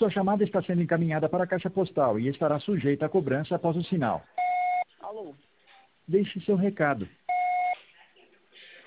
Sua chamada está sendo encaminhada para a caixa postal e estará sujeita a cobrança após o sinal. Alô? Deixe seu recado.